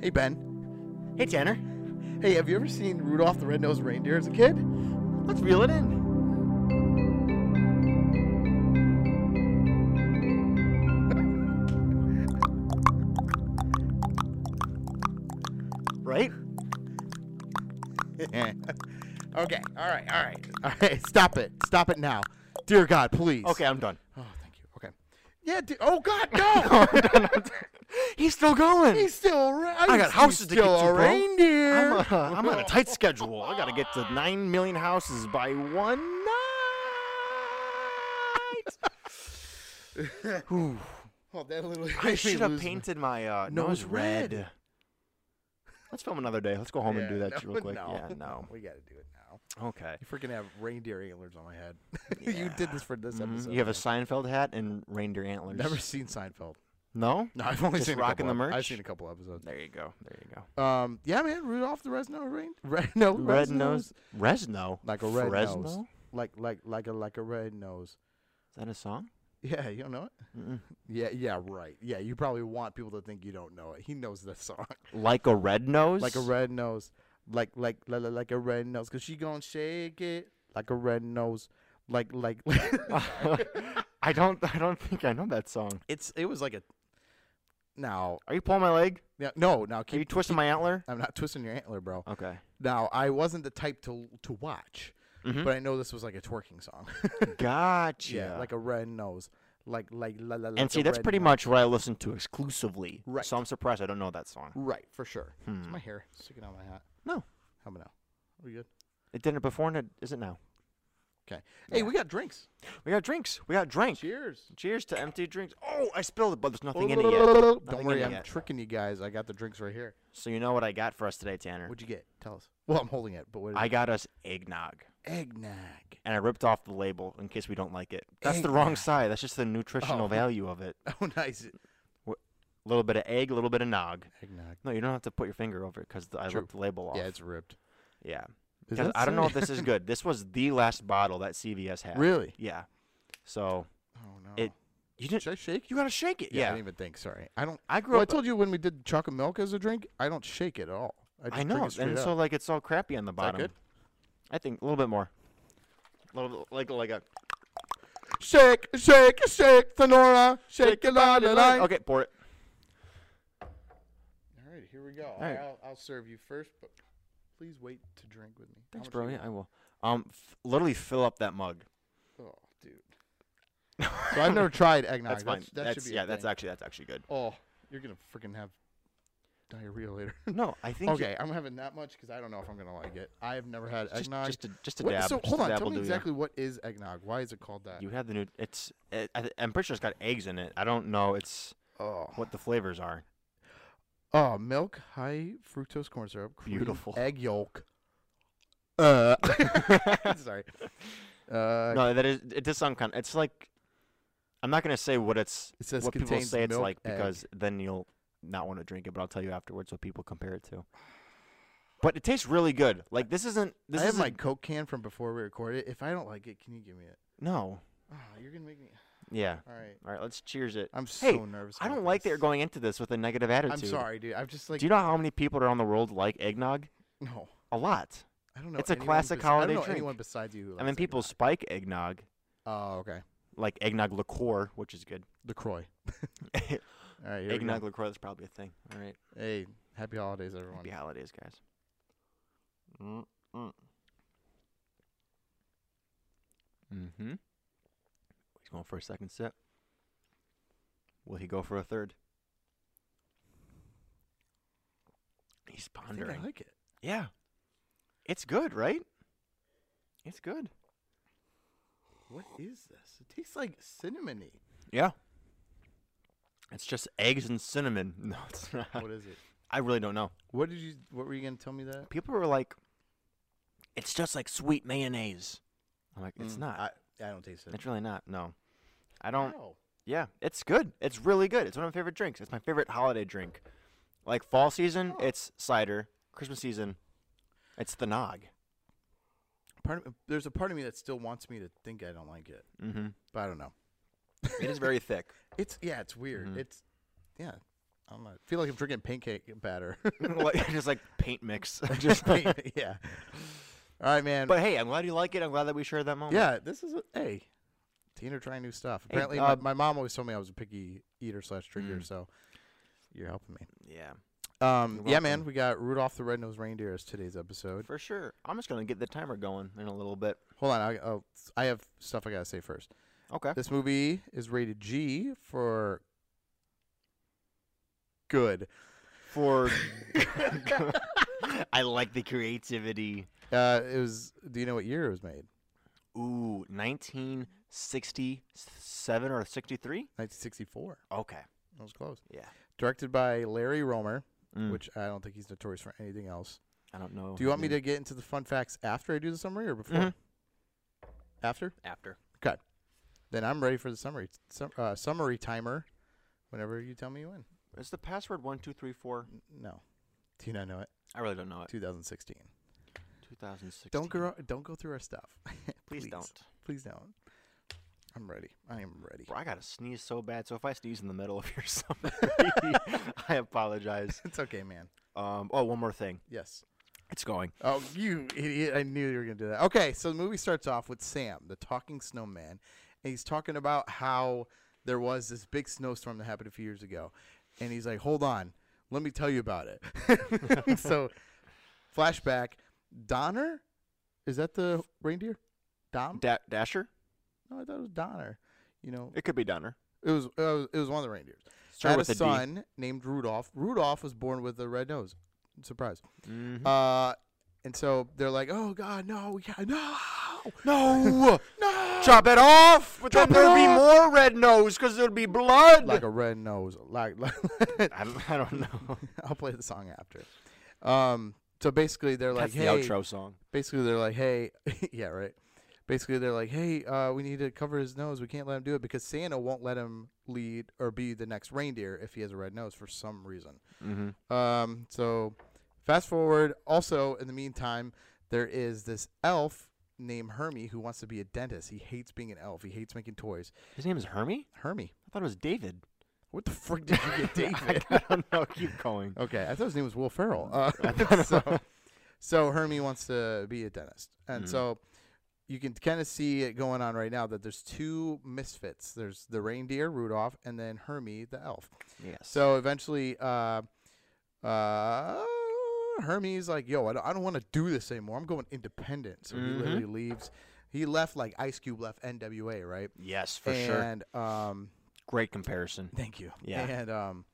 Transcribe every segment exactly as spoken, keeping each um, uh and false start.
Hey, Ben. Hey, Tanner. Hey, have you ever seen Rudolph the Red-Nosed Reindeer as a kid? Let's reel it in. Right? Okay, all right, all right, all right. Stop it. Stop it now. Dear God, please. Okay, I'm done. Oh, thank you. Okay. Yeah, de- oh, God, no. I'm done, I'm done. He's still going. He's still around. I got houses to get still to, a bro. reindeer. I'm, uh, I'm on a tight schedule. I got to get to nine million houses by one night. Whew. Oh, that literally I made me should have lose my- painted my uh, Nose nose red. red. Let's film another day. Let's go home and Yeah, do that no, real quick. No. Yeah, no. We got to do it now. Okay. You freaking have reindeer antlers on my head. You Yeah. did this for this Mhm. episode. You have a man. Seinfeld hat and reindeer antlers. Never seen Seinfeld. No? No, I've only Just seen a rocking couple the ep- merch? I've seen a couple episodes. There you go. There you go. Um, yeah, man, Rudolph the Red-Nosed Rain, red no, Red nose, nose. Resno. like a red Fresno? nose, like like like a like a red nose. Is that a song? Yeah, you don't know it? Mm-mm. Yeah, yeah, right. Yeah, you probably want people to think you don't know it. He knows the song. Like a red nose? Like a red nose, like like like, like a red nose, cause she gonna shake it like a red nose, like like. I don't. I don't think I know that song. It's it was like a. Now, Are you pulling my leg? yeah, no, now Are keep you twisting keep- my antler? I'm not twisting your antler, bro. Okay. Now, I wasn't the type to to watch, Mhm. but I know this was like a twerking song. Gotcha. Yeah, like a red nose, like like la, la, like and see, a that's red pretty nose. much what I listen to exclusively. Right. So I'm surprised I don't know that song. Right, for sure. Is Hmm. my hair sticking out of my hat? No. How about now? Are we good? It didn't before, and it isn't now. Okay. Hey, Yeah. we got drinks. We got drinks. We got drink. Cheers. Cheers to empty drinks. Oh, I spilled it, but there's nothing in it yet. Nothing Don't in worry, it I'm yet. tricking you guys. I got the drinks right here. So you know what I got for us today, Tanner? What'd you get? Tell us. Well, I'm holding it, but what? Is I it? got us eggnog. Eggnog. And I ripped off the label in case we don't like it. That's the wrong Eggnog. side. That's just the nutritional Oh. value of it. Oh, nice. A little bit of egg, a little bit of nog. Eggnog. No, you don't have to put your finger over it because I True. ripped the label off. Yeah, it's ripped. Yeah. Does 'Cause that I don't know say- if this is good. This was the last bottle that C V S had. Really? Yeah. So Oh no. It- you didn't. Should I shake? You gotta shake it. Yeah, I Yeah. didn't even think. Sorry, I don't. I grew Well, I up. told you when we did chocolate milk as a drink, I don't shake it at all. I, just I know, drink it straight and up. so like it's all crappy on the that bottom. good? I think a little bit more. A little bit, like like a Shake, shake, shake, Sonora, shake it la la la. Okay, pour it. All right, here we go. All right. I'll, I'll serve you first, but please wait to drink with me. How Thanks, much bro. you Yeah, got? I will. Um, f- literally fill up that mug. Oh, dude. So I've never tried eggnog. That's fine. That That's should be yeah. a That's thing. actually that's actually good. Oh, you're gonna freaking have diarrhea later. No, I think. Okay, I'm having that much because I don't know if I'm gonna like it. I have never had Just, eggnog. just a just a What- dab. so just hold a on, dab tell will me do ya. exactly what is eggnog? Why is it called that? You have the new. It's. It, I, th- I'm pretty sure it's got eggs in it. I don't know. It's Oh, what the flavors are. oh, milk, high fructose corn syrup, cream, Beautiful. egg yolk. Uh, sorry. Uh, No, that is. It does sound kind. It's like. I'm not gonna say what it's. it says what people contains say it's milk, like egg. because then you'll not want to drink it. But I'll tell you afterwards what people compare it to. But it tastes really good. Like this isn't. This I have isn't. my Coke can from before we recorded. If I don't like it, can you give me it? No. Oh, you're gonna make me. Yeah. All right. All right. Let's cheers it. I'm Hey, so nervous. I about don't like that this. you're going into this with a negative attitude. I'm sorry, dude. I'm just like. Do you know how many people around the world like eggnog? No, A lot. I don't know. It's a anyone classic bes- holiday I don't know drink. anyone besides you. Who I mean, likes people eggnog. spike eggnog, Oh, okay. like eggnog liqueur, which is good. LaCroix. All right. Here we Eggnog go. liqueur, that's probably a thing. All right. Hey, happy holidays, everyone. Happy holidays, guys. Mm mm. Mm-hmm. He's going for a second sip. Will he go for a third? He's I think pondering. I like it. Yeah. It's good, right? It's good. What is this? It tastes like cinnamony. Yeah. It's just eggs and cinnamon. No, it's not. What is it? I really don't know. What did you? What were you gonna tell me that? People were like, it's just like sweet mayonnaise. I'm like, it's Mm, not. I, I don't taste it. It's really not. No. I don't. Wow. Yeah, it's good. It's really good. It's one of my favorite drinks. It's my favorite holiday drink. Like fall season, Oh. it's cider. Christmas season, it's the nog. Part of, there's a part of me that still wants me to think I don't like it, Mm-hmm. but I don't know. It is very thick. It's yeah, it's weird. Mhm. It's yeah, I don't know. I feel like I'm drinking pancake batter. Like, just like paint mix. Just paint, yeah. All right, man. But hey, I'm glad you like it. I'm glad that we shared that moment. yeah, this is a, hey, Tina trying new stuff. Hey, Apparently, uh, my, my mom always told me I was a picky eater slash drinker, Mm. so you're helping me. Yeah. Um, You're yeah, man. welcome. We got Rudolph the Red-Nosed Reindeer as today's episode. For sure. I'm just gonna get the timer going in a little bit. Hold on, I, oh, I have stuff I gotta say first. Okay. This movie is rated G for good. For I like the creativity. Uh, it was. Do you know what year it was made? Ooh, nineteen sixty-seven or sixty-three? nineteen sixty-four. Okay. That was close. Yeah. Directed by Larry Romer, Mm. which I don't think he's notorious for anything else. I don't know. Do you want me to get into the fun facts after I do the summary or before? Mhm. After? after? Then I'm ready for the summary. Sum, uh, summary timer. Whenever you tell me when. Is the password one two three four? N- No. Do you not know it? I really don't know it. twenty sixteen. twenty sixteen. Don't go. Don't go through our stuff. Please, don't. Please don't. I'm ready. I am ready. Bro, I gotta sneeze so bad. So if I sneeze in the middle of your summary, I apologize. It's okay, man. Um. Oh, one more thing. Yes. It's going. Oh, you idiot. I knew you were going to do that. Okay, so the movie starts off with Sam, the talking snowman, and he's talking about how there was this big snowstorm that happened a few years ago. And he's like, hold on, let me tell you about it. So, flashback, Donner? Is that the reindeer? Dom? Da- Dasher? No, I thought it was Donner. You know, It could be Donner. it was, it was, it was one of the reindeers. Start Had with a a D. son named Rudolph. Rudolph was born with a red nose. Surprise. Mhm. Uh, and so they're like, "Oh God, no, we can't, no, no! no, Chop it off! But Chop then it there'll be off! more red nose because there'll be blood. like a red nose." Like, like I don't, I don't know. I'll play the song after. Um, so basically, they're like, That's "Hey," the outro song. basically they're like, "Hey," yeah, right. Basically, they're like, "Hey, uh, we need to cover his nose. We can't let him do it because Santa won't let him lead or be the next reindeer if he has a red nose for some reason." Mm-hmm. Um, so fast forward. Also, in the meantime, there is this elf named Hermie who wants to be a dentist. He hates being an elf. He hates making toys. His name is Hermie? Hermie. I thought it was David. What the frick did you get, David? I, I don't know. Keep going. Okay, I thought his name was Will Ferrell. Uh, I thought- so, so Hermie wants to be a dentist, and Mhm. so you can kind of see it going on right now that there's two misfits. There's the reindeer Rudolph, and then Hermie the elf. Yes. So eventually, uh, uh, Hermie's like, "Yo, I don't, I don't want to do this anymore. I'm going independent." So Mhm. he literally leaves. He left like Ice Cube left N W A, right? yes, for sure. and um, Great comparison. thank you. Yeah. And um,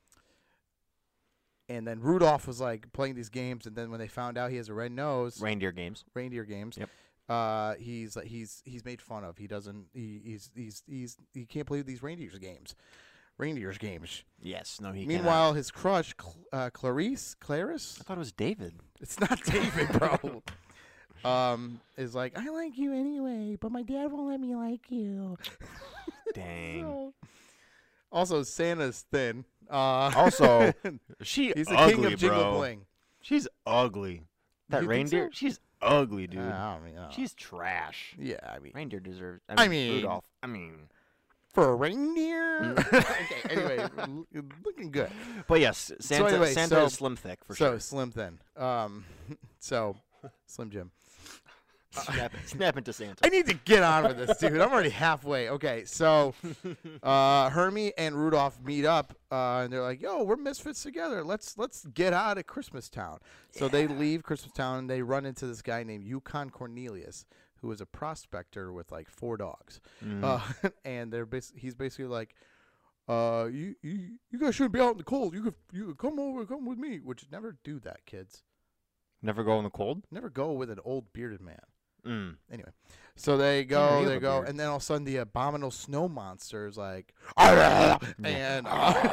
and then Rudolph was like playing these games, and then when they found out he has a red nose, Reindeer games. reindeer games. Yep. Uh, he's like he's he's made fun of. He doesn't. He, he's he's he's he can't play these reindeers games. Reindeers games. Yes. No, he. Meanwhile, his crush, Cl- uh, Clarice, Clarice. cannot. I thought it was David. It's not David, bro. um, is like, I like you anyway, but my dad won't let me like you. Dang. So- also, Santa's thin. Uh, Also, She he's the ugly, king of jingle bro. bling. She's ugly. That You think reindeer. so? She's ugly, dude. Uh, I mean, uh, She's trash. yeah. I mean, Reindeer deserves. I I mean, mean- Rudolph. I mean, for a reindeer. Mm. okay. Anyway, l- looking good. but yes, Santa. anyway, Santa so- is slim thick for so sure. slim thin. Um, so Slim Jim. Snap, snap into Santa. I need to get on with this, dude. I'm already halfway. Okay, so uh, Hermie and Rudolph meet up, uh, and they're like, "Yo, we're misfits together. Let's let's get out of Christmas Town." So they leave Christmas Town, and they run into this guy named Yukon Cornelius, who is a prospector with like four dogs. Mm. Uh, and they're bas- he's basically like, uh, you, you you guys shouldn't be out in the cold. You could you could come over, come with me. Which never do that, kids. Never go in the cold. Never go with an old bearded man. Mm. Anyway, so they Yeah, go, you they have a go, beard. and then all of a sudden the abominable snow monster is like, and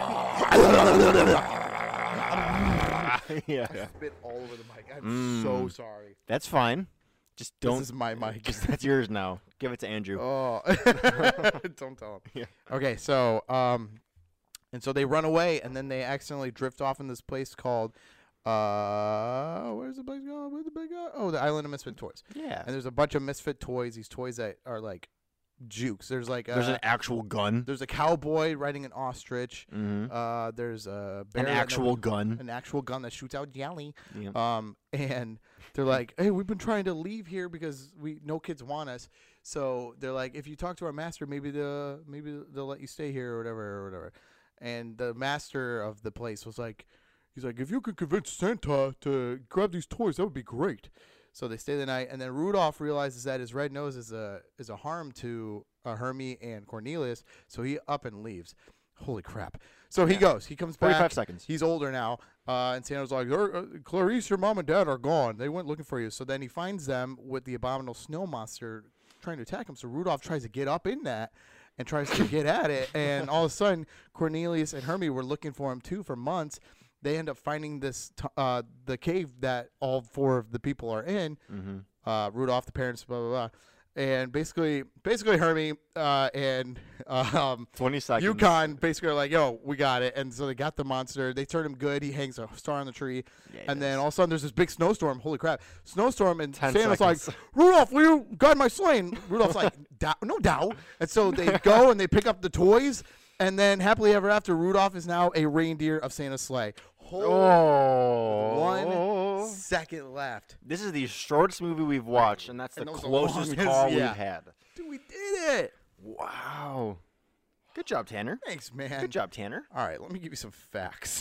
yeah. spit all over the mic. I'm so Mm. sorry. That's fine. Just don't. This is my mic. Just that's yours now. Give it to Andrew. Oh, don't tell him. Yeah. Okay, so um, and so they run away, and then they accidentally drift off in this place called, uh, where's the place called? Where's the big guy? Oh, the Island of Misfit Toys. Yeah. And there's a bunch of misfit toys. These toys that are like jukes. There's like a, There's an actual gun. there's a cowboy riding an ostrich. Mm-hmm. Uh, there's a bear An that actual nobody- gun. an actual gun that shoots out jelly. Yeah. Um, and they're like, hey, we've been trying to leave here because we no kids want us. So they're like, if you talk to our master, maybe the maybe they'll let you stay here or whatever or whatever. And the master of the place was like, he's like, if you could convince Santa to grab these toys, that would be great. So they stay the night, and then Rudolph realizes that his red nose is a is a harm to uh, Hermie and Cornelius, so he up and leaves. Holy crap! So he Yeah. goes. He comes Forty-five back. seconds. He's older now, uh, and Santa's like, "Er, uh, Clarice, your mom and dad are gone. They went looking for you." So then he finds them with the abominable snow monster trying to attack him. So Rudolph tries to get up in that and tries to get at it, and all of a sudden Cornelius and Hermie were looking for him too for months. They end up finding this t- uh, the cave that all four of the people are in. Mm-hmm. Uh, Rudolph, the parents, blah blah blah, and basically, basically Hermie uh, and um, Twenty seconds. Yukon basically are like, yo, we got it. And so they got the monster. They turn him good. He hangs a star on the tree. Yeah, he and then does. all of a sudden there's this big snowstorm. Holy crap. Snowstorm. And Ten Santa's seconds. like, Rudolph, will you guide my sleigh? And Rudolph's like, "Dow- no doubt. And so they go and they pick up the toys. And then happily ever after, Rudolph is now a reindeer of Santa's sleigh. Hold Oh. one second left. This is the shortest movie we've watched, and that's the And that was the closest longest, call yeah. we've had. Dude, we did it. Wow. Good job, Tanner. Thanks, man. Good job, Tanner. All right, let me give you some facts.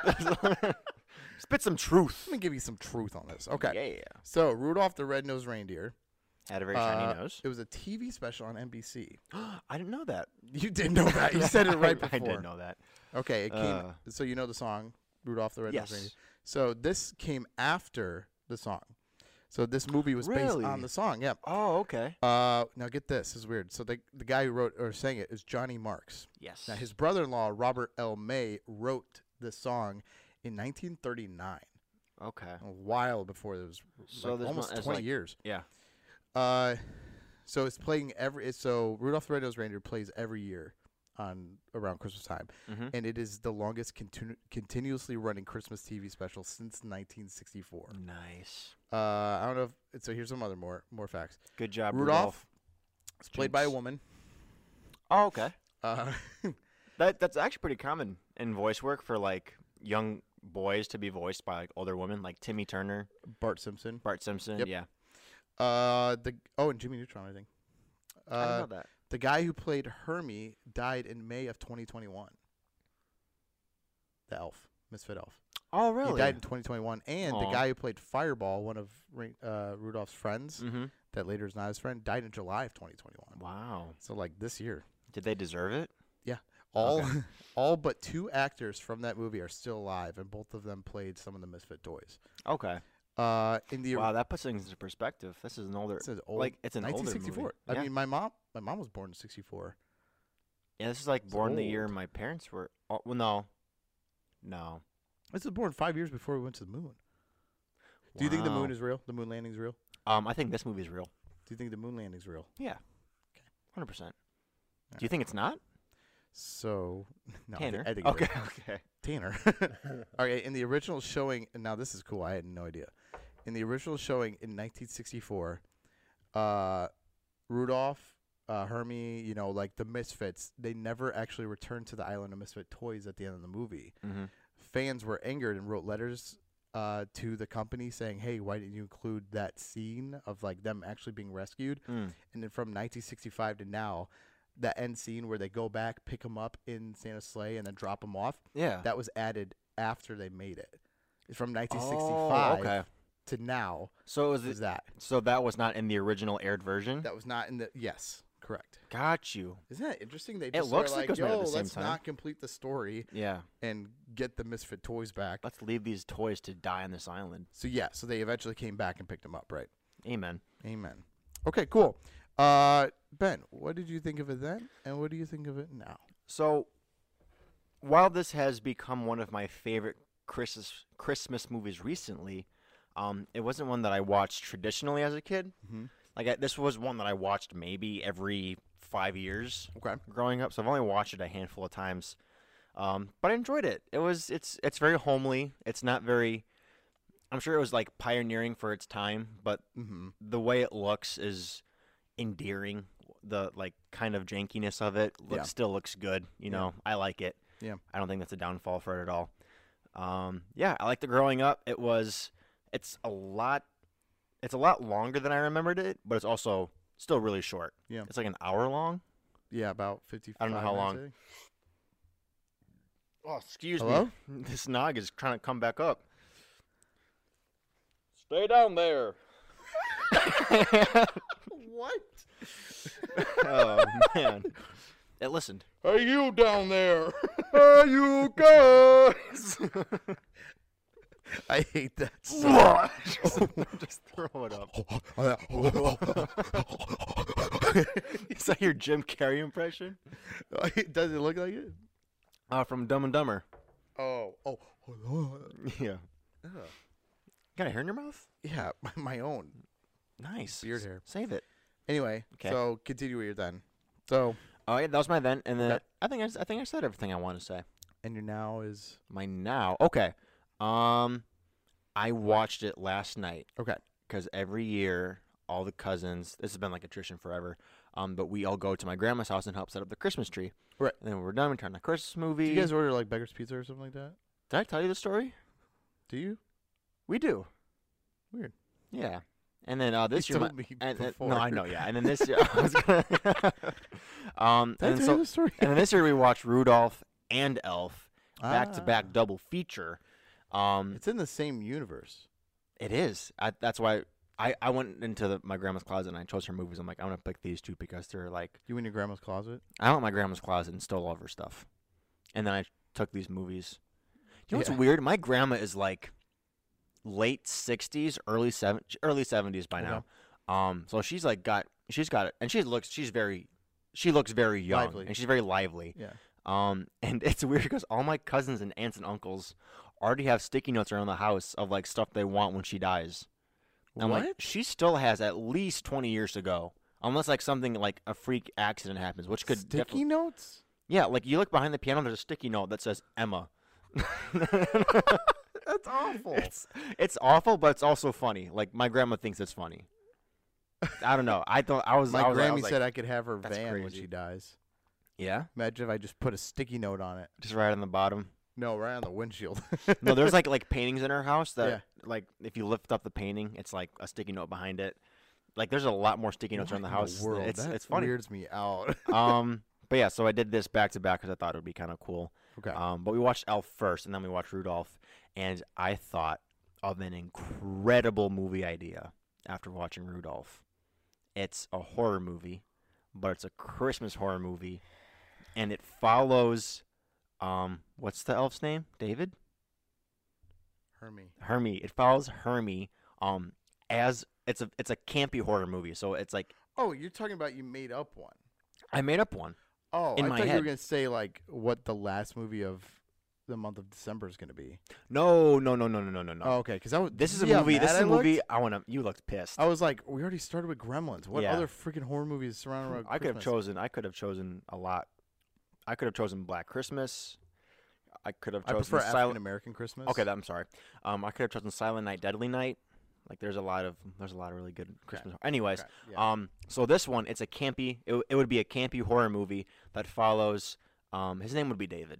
Spit some truth. Let me give you some truth on this. Okay. Yeah. So, Rudolph the Red-Nosed Reindeer. Had a very shiny uh, nose. It was a T V special on N B C. I didn't know that. You did know that. You said it right I before. did know that. Okay, it came. Uh, so you know the song Rudolph the Red-Nosed Yes. Reindeer. So this came after the song. So this movie was based Really? on the song. Yeah. Oh, okay. Uh, now get this. This is weird. So the the guy who wrote or sang it is Johnny Marks. Yes. Now his brother-in-law Robert L. May wrote this song in nineteen thirty-nine. Okay. A while before it was So like this almost one is twenty like- years. Yeah. Uh, so it's playing every. It's, so Rudolph the Red-Nosed Reindeer plays every year on around Christmas time, Mm-hmm. and it is the longest continu- continuously running Christmas T V special since nineteen sixty-four. Nice. Uh, I don't know if so. Here's some other more more facts. Good job, Rudolph, Rudolph. It's played by a Jinx. woman. Oh, okay. Uh, That that's actually pretty common in voice work for like young boys to be voiced by like older women, like Timmy Turner, Bart Simpson. Bart Simpson. Yep. Yeah. Uh, the oh, and Jimmy Neutron, I think. I didn't Uh, know that. the guy who played Hermie died in May of twenty twenty-one. The elf, Misfit Elf. Oh, really? He died in twenty twenty-one. And the Aw. guy who played Fireball, one of Ring- uh, Rudolph's friends, Mm-hmm. that later is not his friend, died in July of twenty twenty-one. Wow. So like this year. Did they deserve it? All Okay. all but two actors from that movie are still alive, and both of them played some of the Misfit toys. Okay. Uh, in the Wow, that puts things into perspective. This is an older, this is old, like it's an older nineteen movie. sixty-four. Yeah. I mean, my mom, my mom was born in sixty-four. yeah, this is like it's born the year old. my parents were. Oh, well, no, no. This was born five years before we went to the moon. Do you think the moon Wow. is real? The moon landing is real? Um, I think this movie is real. Do you think the moon landing is real? Yeah. Hundred percent. Do you think it's not? So, no, I Tanner. think, I think it okay. is. Okay. Tanner. Okay, in the original showing, and now this is cool. I had no idea. In the original showing in nineteen sixty-four, uh, Rudolph, uh, Hermie, you know, like the Misfits, they never actually returned to the island of Misfit toys at the end of the movie. Mm-hmm. Fans were angered and wrote letters uh, to the company saying, "Hey, why didn't you include that scene of like them actually being rescued?" Mm. And then from nineteen sixty-five to now, that end scene where they go back, pick them up in Santa's sleigh, and then drop them off, Yeah. that was added after they made it. It's from nineteen Oh, sixty-five okay. to now. So it was Is that so that was not in the original aired version. that was not in the yes, correct. Got you. Isn't that interesting? They It just looks were like like, it was made at yo, the same let's time." not complete the story Yeah. and get the Misfit toys back. Let's leave these toys to die on this island. So yeah, so they eventually came back and picked them up, right? Amen. Amen. Okay, cool. Uh, Ben, what did you think of it then, and what do you think of it now? So, while this has become one of my favorite Christmas Christmas movies recently, um, it wasn't one that I watched traditionally as a kid. Mhm. Like I, this was one that I watched maybe every five years Okay. growing up. So I've only watched it a handful of times, um, but I enjoyed it. It was it's it's very homely. It's not very. I'm sure it was like pioneering for its time, but Mm-hmm. the way it looks is endearing. the like kind of jankiness of it looks Yeah. still looks good. You Yeah. know, I like it. Yeah. I don't think that's a downfall for it at all. Um, yeah, I liked it growing up. It was, it's a lot, it's a lot longer than I remembered it, but it's also still really short. Yeah. It's like an hour long. Yeah, about fifty. I don't know how minutes, long. I think. Oh, excuse Hello? me. This nog is trying to come back up. Stay down there. What? Oh man, it listened. Hey, you down there? Hey, you guys? I hate that. So Just throw it up. Is that your Jim Carrey impression? Does it look like it? Uh, from Dumb and Dumber. Oh, oh, Yeah. Got a hair in your mouth? yeah, my, my own Nice. beard hair. Save it. Anyway, Okay. so continue with your then. So, Oh yeah, that was my then, and then Okay. I think I, s- I think I said everything I want to say. and your now is My now. Okay. Um, I watched it last night. okay. Because every year, all the cousins, this has been like a tradition forever, um, but we all go to my grandma's house and help set up the Christmas tree. Right. And then when we're done, we turn on the Christmas movie. Do you guys order like Beggar's Pizza or something like that? Did I tell you the story? Do you? We do. Weird. Yeah. And then uh, this You year, my, told me and, and- before. no, I know, yeah. And then this year, I was gonna, um, Did I and tell so, you the story? and then this year we watched Rudolph and Elf back to back Ah. double feature. Um, It's in the same universe. It is. I, that's why I, I went into the, my grandma's closet and I chose her movies. I'm like, I'm gonna pick these two because they're like, You in your grandma's closet? I went in my grandma's closet and stole all of her stuff, and then I took these movies. You know what's Yeah. weird? My grandma is like late sixties, early seven, early seventies by Okay. now. Um, so she's like got she's got it, and she looks she's very she looks very young, Lively. and she's very lively. Yeah. Um, and it's weird because all my cousins and aunts and uncles already have sticky notes around the house of like stuff they want when she dies. I'm like, What? she still has at least twenty years to go, unless like something like a freak accident happens, which could Sticky definitely- notes? yeah, like you look behind the piano, there's a sticky note that says Emma. That's awful. It's it's awful, but it's also funny. Like my grandma thinks it's funny. I don't know. I thought I was. My I was, I Grammy was like, said I could have her "That's van when crazy." she dies. yeah, Imagine if I just put a sticky note on it. just right on the bottom. No, right on the windshield. No, there's like like paintings in her house that Yeah. like if you lift up the painting, it's like a sticky note behind it. Like there's a lot more sticky notes What around the in house. world? It's that it's funny. weirds me out. um, but yeah, so I did this back to back because I thought it would be kind of cool. Okay. Um, but we watched Elf first, and then we watched Rudolph, and I thought of an incredible movie idea after watching Rudolph. It's a horror movie, but it's a Christmas horror movie, and it follows, um, what's the elf's name? David? Hermie. Hermie. It follows Hermie, um, as it's a it's a campy horror movie. So it's like Oh, you're talking about you made up one. I made up one. Oh, In I my thought you head. were gonna say like what the last movie of the month of December is gonna be. No, no, no, no, no, no, no, no. Oh, okay. Because I was. This is you a see how movie. This mad is a I movie. looked? I want to. You looked pissed. I was like, we already started with Gremlins. What Yeah. other freaking horror movies surrounding around I could have Christmas? chosen. I could have chosen a lot. I could have chosen Black Christmas. I could have I chosen prefer African Silent. American Christmas. Okay, that, I'm sorry. Um, I could have chosen Silent Night, Deadly Night. Like, there's a lot of there's a lot of really good Christmas. Anyways, Okay, yeah. um, so this one, it's a campy. It, w- it would be a campy horror movie that follows. Um, his name would be David,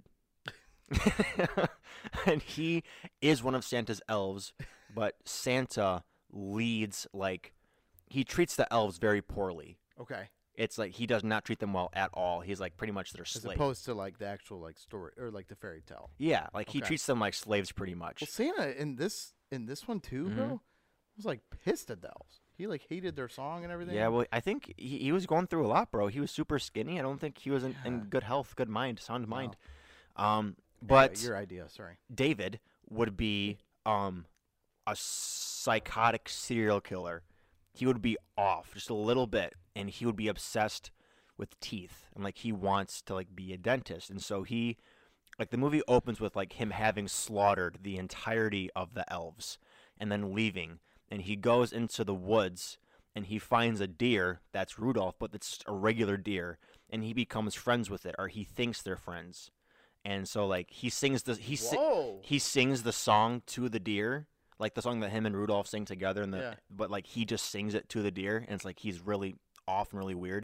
and he is one of Santa's elves. But Santa leads like he treats the elves very poorly. Okay. It's like he does not treat them well at all. He's like pretty much their As slave. opposed to like the actual like story or like the fairy tale. Yeah, like he Okay. treats them like slaves pretty much. Well, Santa in this in this one too, Mhm. bro, was like pissed at the elves. He like hated their song and everything. Yeah, well, I think he, he was going through a lot, bro. He was super skinny. I don't think he was in, in Yeah. good health, good mind, sound No. mind. Um, Anyway, but your idea, sorry. David would be um a psychotic serial killer. He would be off just a little bit, and he would be obsessed with teeth, and like he wants to like be a dentist, and so he like the movie opens with like him having slaughtered the entirety of the elves and then leaving, and he goes into the woods and he finds a deer that's Rudolph, but it's a regular deer, and he becomes friends with it, or he thinks they're friends, and so like he sings the he si- Whoa. he sings the song to the deer, like the song that him and Rudolph sing together, and the Yeah. but like he just sings it to the deer, and it's like he's really off and really weird.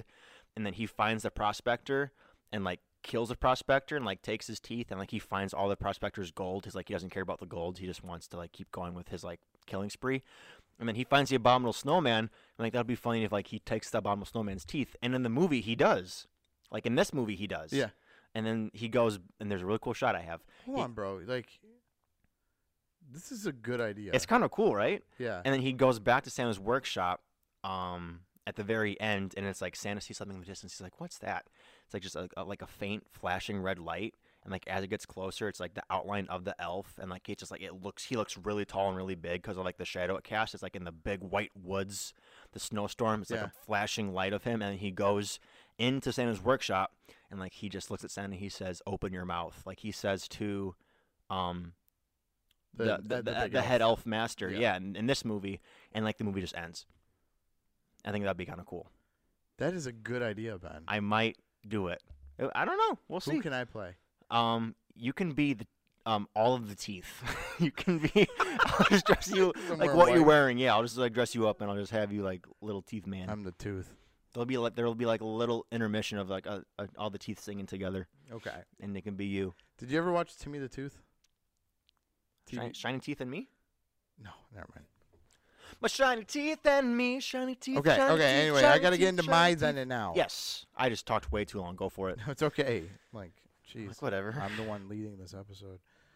and then he finds the prospector and like kills the prospector and like takes his teeth and like he finds all the prospector's gold. He's like he doesn't care about the gold. He just wants to like keep going with his like killing spree. And then he finds the abominable snowman. And like that'd be funny if like he takes the abominable snowman's teeth. And in the movie he does. Like in this movie he does. Yeah. And then he goes and there's a really cool shot I have. Hold he, on, bro. Like, this is a good idea. It's kind of cool, right? Yeah. And then he goes back to Santa's workshop um, at the very end, and it's like Santa sees something in the distance. He's like, "What's that?" It's like just a, a, like a faint flashing red light, and like as it gets closer, it's like the outline of the elf, and like it just like it looks. He looks really tall and really big because of like the shadow it casts. It's like in the big white woods, the snowstorm. It's like Yeah. a flashing light of him, and he goes into Santa's workshop, and like he just looks at Santa. And he says, "Open your mouth," like he says to, um. The the, the, the, big the head elf master, Yeah. yeah, in, in this movie, and like the movie just ends. I think that'd be kind of cool. That is a good idea, Ben. I might do it. I- I don't know. We'll Who see. can I play? Um, you can be the um all of the teeth. You can be. I'll just dress you Somewhere like what you're white. wearing. Yeah, I'll just like dress you up, and I'll just have you like little teeth man. I'm the tooth. There'll be like there'll be like a little intermission of like a, a, all the teeth singing together, Okay. and it can be you. Did you ever watch Timmy the Tooth? T V? Shiny, shiny teeth and me. No, never mind. My shiny teeth and me, shiny teeth. Okay, shiny okay. teeth, Anyway, I shiny gotta get teeth, into shiny my teeth. then and now. Yes, I just talked way too long. Go for it. No, it's okay. Like, jeez, Like, whatever. I'm the one leading this episode.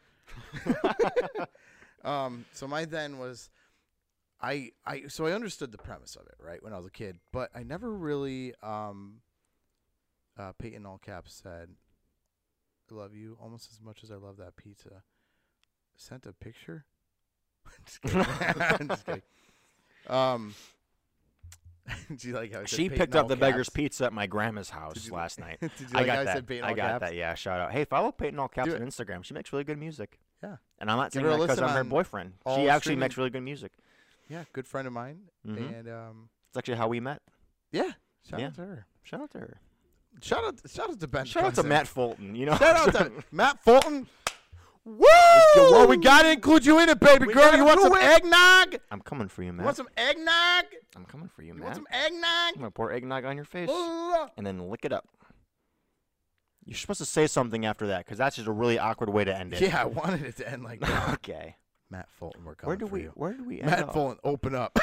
um, so my then was, I, I, so I understood the premise of it, right, when I was a kid, but I never really, um, uh, Peyton all caps said, "I love you almost as much as I love that pizza." Sent a picture. Just kidding. I'm just kidding. Um, do you like how I said She Peyton picked up all the beggar's caps? pipizza at my grandma's Did house you- last night. Did you I like got how I that. said Peyton I all got caps? that. Yeah, shout out. Hey, follow Peyton all caps Do on it. Instagram. She makes really good music. Yeah. And I'm not Give saying her a that because listen I'm her on boyfriend. all She actually streaming- makes really good music. Yeah, good friend of mine, Mhm. and um, It's actually how we met. yeah, shout Yeah. out to her. Shout out to her. Shout out, shout out to Ben. Shout out to Cousin. Matt Fulton. You know. Shout out to Matt Fulton. Woo! Well, we gotta include you in it, baby We girl. gotta You want do some it. eggnog? I'm coming for you, You Matt. want some eggnog? I'm coming for you, You Matt. want some I'm eggnog? gonna pour eggnog on your face Ugh. and then lick it up. You're supposed to say something after that because that's just a really awkward way to end it. Yeah, I wanted it to end like that. Okay. Matt Fulton, we're coming Where do for we? you. Where do we end Matt up? Fulton, open up.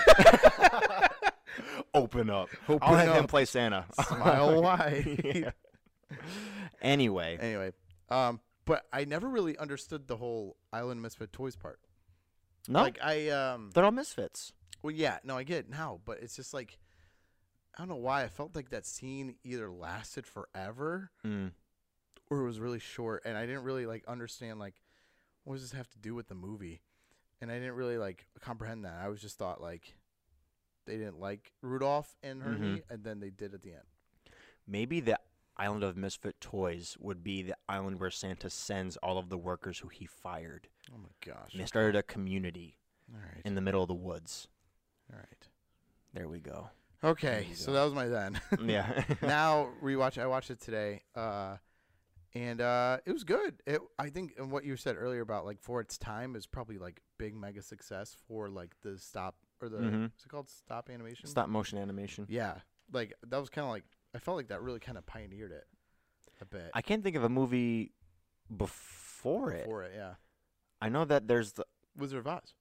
Open up. Open I'll have him up. play Santa. Smile wide. Yeah. Anyway, Anyway, um, but I never really understood the whole Island Misfit Toys part. no, Like I um. they're all misfits. Well, yeah, no, I get it now, but it's just like I don't know why I felt like that scene either lasted forever Mm. or it was really short, and I didn't really like understand like what does this have to do with the movie, and I didn't really like comprehend that. I was just thought like they didn't like Rudolph and Hermie, Mhm. and then they did at the end. Maybe the Island of Misfit Toys would be the island where Santa sends all of the workers who he fired. Oh my gosh! And they started a community All right, in the middle of the woods. all right. There we go. Okay, you so go. that was my then. Yeah. Now rewatch. I watched it today, uh, and uh, it was good. It, I think, and what you said earlier about like for its time is probably like big mega success for like the stop or the Mhm. what's it called stop animation. Stop motion animation. Yeah, like that was kind of like I felt like that really kind of pioneered it a bit. I can't think of a movie before it. For it, yeah. I know that there's the Wizard of Oz.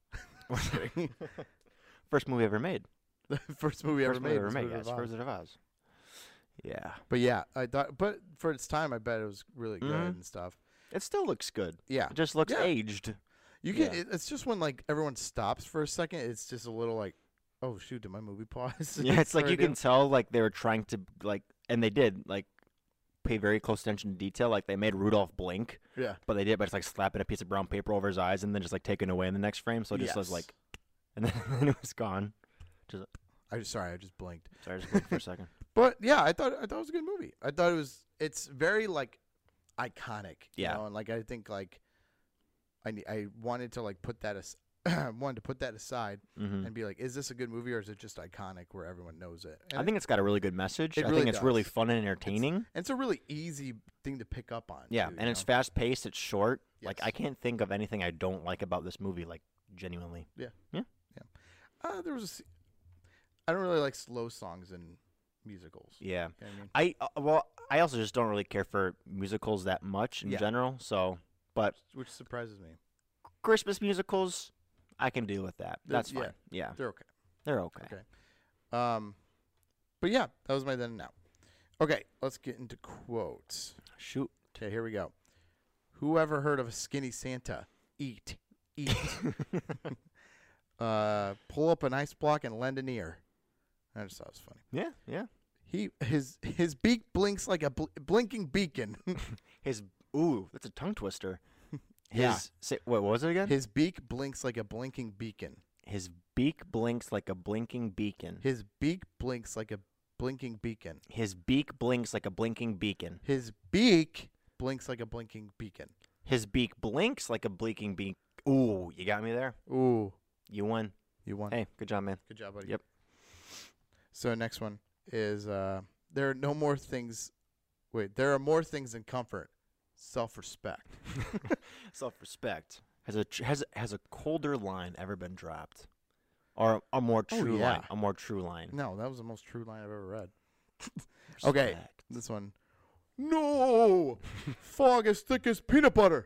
first movie ever made. The first movie First ever movie made. ever was made. Wizard Yes, of Oz. Wizard of Oz. Yeah. But yeah, I thought, but for its time, I bet it was really good Mhm. and stuff. It still looks good. Yeah, It just looks Yeah. aged. you can. Yeah. It, it's just when like everyone stops for a second, it's just a little like, oh shoot, did my movie pause? Yeah, it's like Sorry, you dude. can tell like they were trying to like, and they did like pay very close attention to detail. Like they made Rudolph blink, Yeah. but they did, but it's like slapping a piece of brown paper over his eyes and then just like taking away in the next frame. So it just was Yes. like, and then, then it was gone. I just sorry, I just blinked. Sorry, I just blinked for a second. But yeah, I thought I thought it was a good movie. I thought it was. It's very like iconic. You Yeah. know? And like I think like I ne- I wanted to like put that as wanted to put that aside hmm and be like, is this a good movie or is it just iconic where everyone knows it? And I think it's got a really good message. It I really think it's really does. fun and entertaining. and it's a really easy thing to pick up on. Yeah, too, and you it's know? fast paced. It's short. Like Yes. I can't think of anything I don't like about this movie. Like genuinely. Uh, there was a. se- I don't really like slow songs in musicals. Yeah. You know what I mean? I uh, well, I also just don't really care for musicals that much in Yeah. general. So, but Which surprises me. Christmas musicals, I can deal with that. They're- That's yeah. fine. Yeah, They're okay. they're okay. Okay. Um, but yeah, that was my then and now. Okay, let's get into quotes. Shoot. Okay, here we go. Who ever heard of a skinny Santa? Eat, eat. uh, pull up an ice block and lend an ear. I just thought it was funny. Yeah, yeah. He his his beak blinks like a bl- blinking beacon. His ooh, that's a tongue twister. His Yeah. say, what was it again? His beak blinks like a blinking beacon. His beak blinks like a blinking beacon. His beak blinks like a blinking beacon. His beak blinks like a blinking beacon. His beak blinks like a blinking beacon. His beak blinks like a blinking beak. Ooh, you got me there. Ooh, You won. you won. Hey, good job, man. Good job, buddy. Yep. So next one is uh, there are no more things. Wait, there are more things than comfort. Self-respect. Self-respect. Has a tr- has has a colder line ever been dropped, or a more Oh, true yeah. line? A more true line. No, that was the most true line I've ever read. Okay. Respect. This one. No, fog as thick as peanut butter.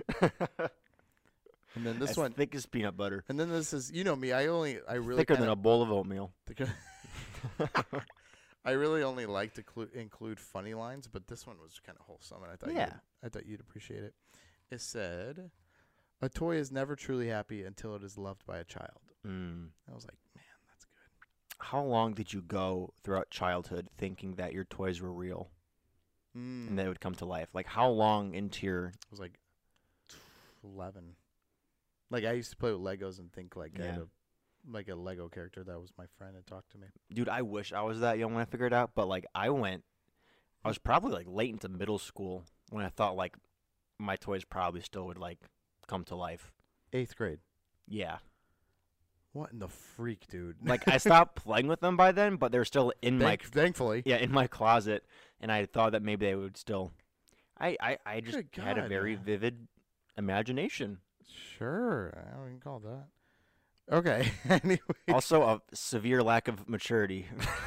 And then this As one. thick as peanut butter, And then this is, you know me. I only, I really thicker kinda, than a bowl of oatmeal. I really only like to clu- include funny lines, but this one was kind of wholesome, and I thought Yeah. you'd, I thought you'd appreciate it. It said, "A toy is never truly happy until it is loved by a child." Mm. I was like, man, that's good. How long did you go throughout childhood thinking that your toys were real Mm. and they would come to life? Like, how long into your I was like eleven. Like I used to play with Legos and think like I had Yeah. a, like a Lego character that was my friend and talked to me. dude? I wish I was that young when I figured it out, but like, I went. I was probably like late into middle school when I thought like my toys probably still would like come to life. Eighth grade. Yeah. What in the freak, dude? Like, I stopped playing with them by then, but they're still in my Thank- thankfully. yeah in my closet, and I thought that maybe they would still. I I, I just Good had a God. very vivid imagination. Sure, I don't even call that. Okay. Anyway. Also, a severe lack of maturity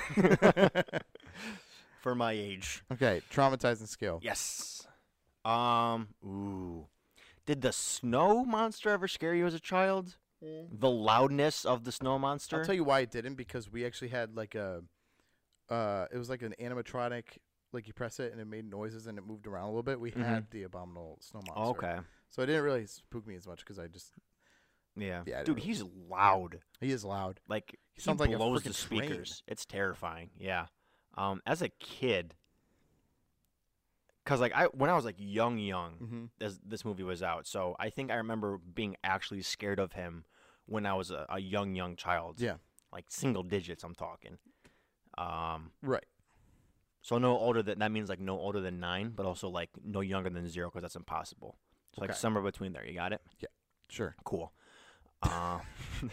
for my age. Okay, traumatizing skill. Yes. Um. Ooh. Did the snow monster ever scare you as a child? The loudness of the snow monster. I'll tell you why it didn't, because we actually had like a, uh, it was like an animatronic. Like you press it and it made noises and it moved around a little bit. We Mhm. had the abominable snow monster. Oh, okay. So it didn't really spook me as much because I just Yeah. Yeah, I Dude, don't- he's loud. he is loud. Like he, sounds like a blows the frickin' train. speakers. It's terrifying. Yeah. Um, as a kid, cause like I when I was like young, young, Mm-hmm. this this movie was out. So I think I remember being actually scared of him when I was a, a young, young child. Yeah. Like single digits. I'm talking. Um. Right. So no older than that means like no older than nine, but also like no younger than zero because that's impossible. So like Okay. somewhere between there. You got it? Sure. Cool. Um.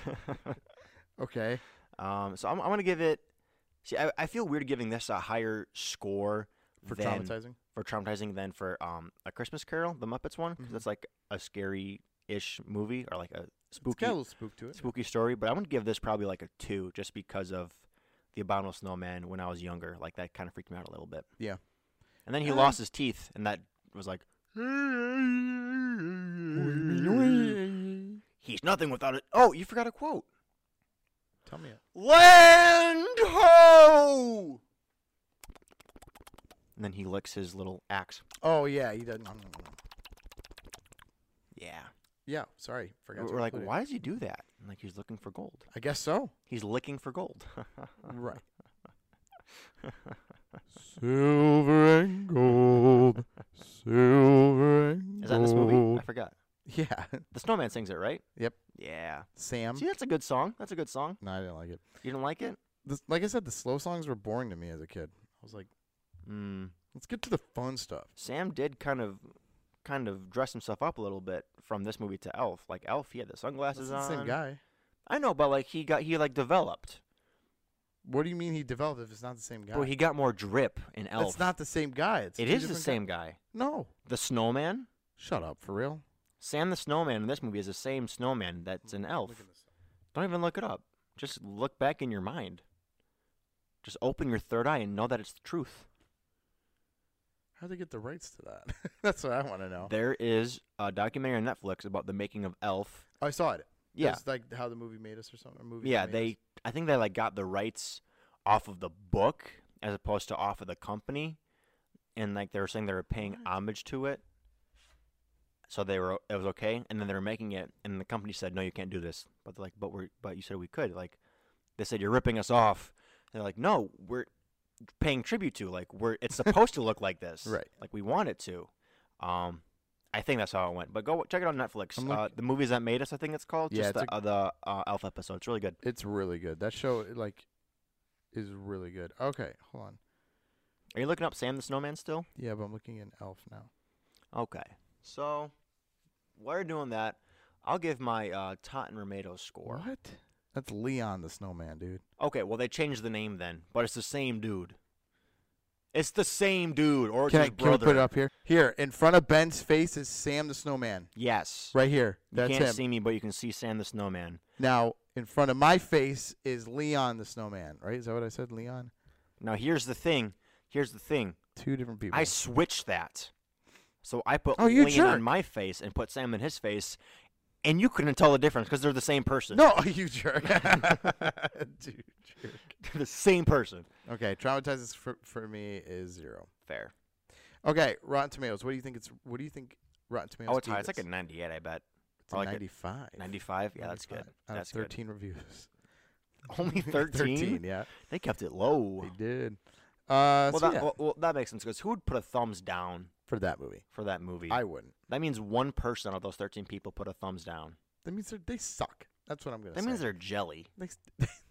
Okay. um. So I'm I'm gonna give it. See, I I feel weird giving this a higher score For than, traumatizing. for traumatizing than for um A Christmas Carol, the Muppets one, because Mhm. that's like a scary-ish movie or like a It's spooky got a little spook to it. spooky story. But I'm gonna give this probably like a two, just because of the abominable snowman when I was younger. Like that kind of freaked me out a little bit. Yeah. And then he Uh, lost his teeth, and that was like. He's nothing without it. Oh, you forgot a quote. Tell me it. Land ho! And then he licks his little axe. Oh yeah, he doesn't. Yeah. Yeah. Sorry, forgot. We're to we're like, include it. why does he do that? And like, he's looking for gold. I guess so. He's licking for gold. Right. Silver and gold, silver and Is that in this movie? I forgot. Yeah. The snowman sings it, right? Yep. Yeah. Sam. See, that's a good song. That's a good song. No, I didn't like it. You didn't like it? This, like I said, the slow songs were boring to me as a kid. I was like, Mm. let's get to the fun stuff. Sam did kind of, kind of dress himself up a little bit from this movie to Elf. Like Elf, he had the That's sunglasses the on. same guy. I know, but like he got he like developed. What do you mean he developed if it's not the same guy? Well, he got more drip in Elf. It's not the same guy. It's It two is the different same guy- guy. No. The snowman. Shut up, for real. Sam the snowman in this movie is the same snowman that's in Elf. Look at this. Don't even look it up. Just look back in your mind. Just open your third eye and know that it's the truth. How'd they get the rights to that? That's what I want to know. There is a documentary on Netflix about the making of Elf. Oh, I saw it. Yeah. It's like How the Movie Made Us or something. Or movie Yeah, That Made they. Us. I think they like got the rights off of the book as opposed to off of the company, and like they were saying they were paying What? homage to it. So they were. It was okay, and then they were making it, and the company said, "No, you can't do this." But they're like, "But we're. But you said we could." Like, they said, "You're ripping us off." And they're like, "No, we're paying tribute to. Like, we're. It's supposed to look like this. Right. Like we want it to." Um. I think that's how it went. But go check it out on Netflix. I'm Uh, look- the Movies That Made Us, I think it's called. Yeah, Just it's the, a- uh, the uh, Elf episode. It's really good. It's really good. That show, like, is really good. Okay, hold on. Are you looking up Sam the Snowman still? Yeah, but I'm looking in Elf now. Okay. So, while you're doing that, I'll give my uh, Totten Romato's score. What? That's Leon the Snowman, dude. Okay, well, they changed the name then, but it's the same dude. It's the same dude, or it's Can I, his can we brother. put it up here? Here, in front of Ben's face is Sam the Snowman. Yes. Right here. You That's can't him. see me, but you can see Sam the Snowman. Now, in front of my face is Leon the Snowman, right? Is that what I said, Leon? Now, here's the thing. Here's the thing. Two different people. I switched that. So I put Oh, you Leon jerk. on my face and put Sam in his face, and you couldn't tell the difference because they're the same person. No, you jerk. Dude, jerk. They're the same person. Okay, traumatizes for, for me is zero. Fair. Okay, Rotten Tomatoes. What do you think it's? What do you think Rotten Tomatoes? Oh, it's high. It's gave like a us? ninety-eight, I bet. It's a or like a ninety-five. ninety-five? Yeah, that's good. ninety-five Out That's of thirteen reviews. good. Only thirteen? thirteen, yeah, They kept it low. they did. Uh, Well, so that, yeah, well, well, that makes sense because who would put a thumbs down for that movie, for that movie? I wouldn't. that means one person of those thirteen people put a thumbs down. That means they're- they suck. That's what I'm gonna That say. means they're jelly. They s-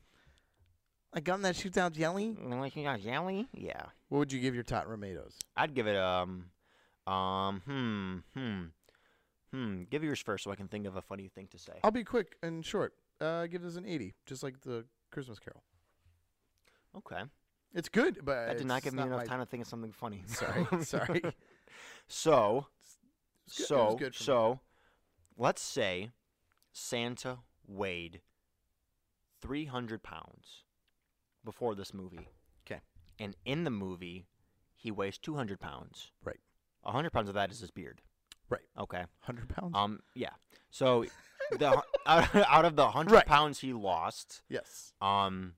a gun that shoots out jelly. Like you got jelly? Yeah. What would you give your Totten Tomatoes? I'd give it um, um, hmm, hmm, hmm. Give yours first so I can think of a funny thing to say. I'll be quick and short. Uh, give this an eighty, just like the Christmas Carol. Okay. It's good, but That did not it's give me enough my- time to think of something funny. Sorry, sorry. So, It's good- it was so, good for me. so, let's say Santa weighed three hundred pounds before this movie. 'Kay. And in the movie, he weighs two hundred pounds. Right. one hundred pounds of that is his beard. Right. Okay. Hundred pounds. Um. Yeah. So, the out, out of the one hundred Right. pounds he lost, yes. um,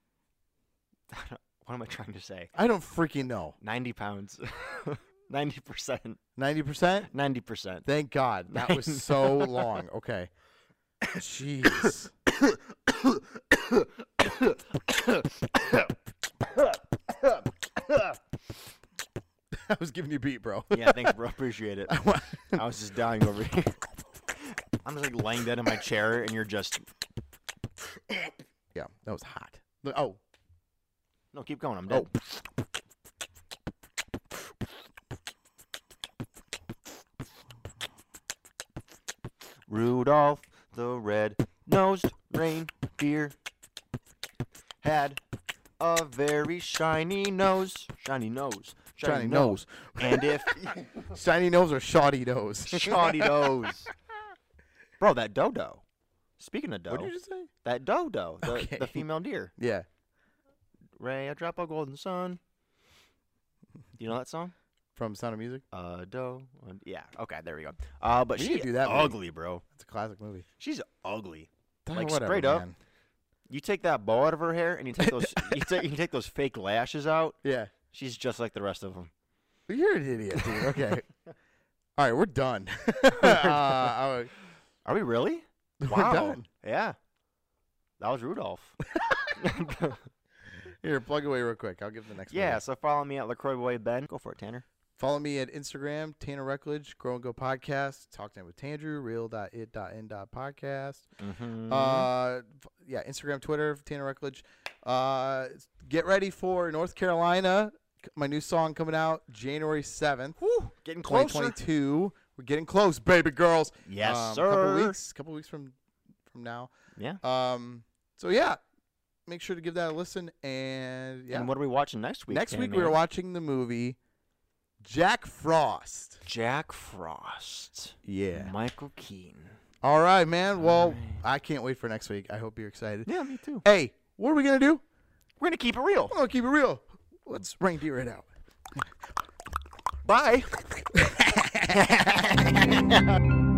what am I trying to say? I don't freaking know. ninety pounds. ninety percent. Ninety percent. ninety percent. Thank God. That was so long. Okay. Jeez. I was giving you a beat, bro. Yeah, thanks, bro. Appreciate it. I wa- I was just dying over here. I'm just like laying dead in my chair, and you're just yeah, that was hot. Look- Oh, no. Keep going. I'm dead. oh. Rudolph the red-nosed reindeer had a very shiny nose. Shiny nose. Shiny nose. And if Shiny nose or shoddy nose? shoddy nose. Bro, that dodo. Speaking of doe, What did you just say? that dodo, the, Okay. the female deer. Yeah. Ray, a drop of golden sun. Do you know that song? From Sound of Music. Uh, doe. uh, Yeah. Okay, there we go. Uh, but We she's need to do that movie. ugly, bro. It's a classic movie. She's ugly. Ah, Like, whatever, straight up. man. You take that bow out of her hair, and you take those, you take, you take those fake lashes out. Yeah. She's just like the rest of them. You're an idiot, dude. Okay. All right, we're done. uh, I- Are we really? we're Wow. done. Yeah. That was Rudolph. Here, plug away real quick. I'll give the next. Yeah. movie. So follow me at LaCroix Boy Ben. Go for it, Tanner. Follow me at Instagram, Tanner Reckledge, Grow and Go Podcast, Talk Time with Tandrew, real.it.n.podcast. Mm-hmm. Uh, f- yeah, Instagram, Twitter, Tanner Reckledge. Uh, get ready for North Carolina. c- My new song coming out January seventh, Whew, getting twenty closer. twenty-two. We're getting close, baby girls. Yes, um, sir. Couple weeks, couple weeks from from now. Yeah. Um. So yeah, make sure to give that a listen. And yeah, And what are we watching next week? next week Tanner? we are watching the movie Jack Frost. Jack Frost. Yeah. Michael Keaton. All right, man. Well, All right. I can't wait for next week. I hope you're excited. Yeah, me too. Hey, what are we gonna do? We're gonna keep it real. I'm gonna keep it real. Let's reindeer it out. Bye.